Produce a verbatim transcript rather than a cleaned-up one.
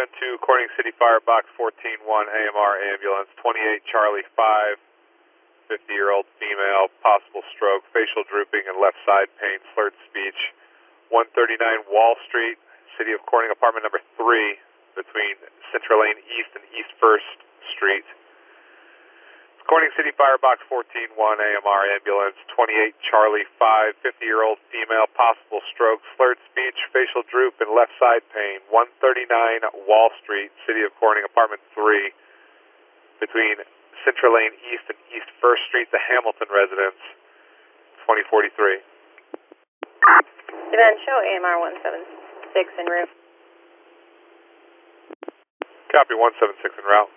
seven two, Corning City Fire, Box fourteen one, A M R ambulance, twenty-eight Charlie five, fifty-year-old female, possible stroke, facial drooping and left side pain, slurred speech, one thirty-nine Wall Street, City of Corning, apartment number three, between Central Lane East and East First Street. Corning City Fire, Box fourteen one, A M R ambulance, twenty-eight Charlie five, fifty-year-old female, possible stroke, slurred speech, facial droop, and left side pain, one thirty-nine Wall Street, City of Corning, apartment three, between Central Lane East and East First Street, the Hamilton residence, twenty forty-three. Demand show A M R one seven six en route. Copy, one seven six en route.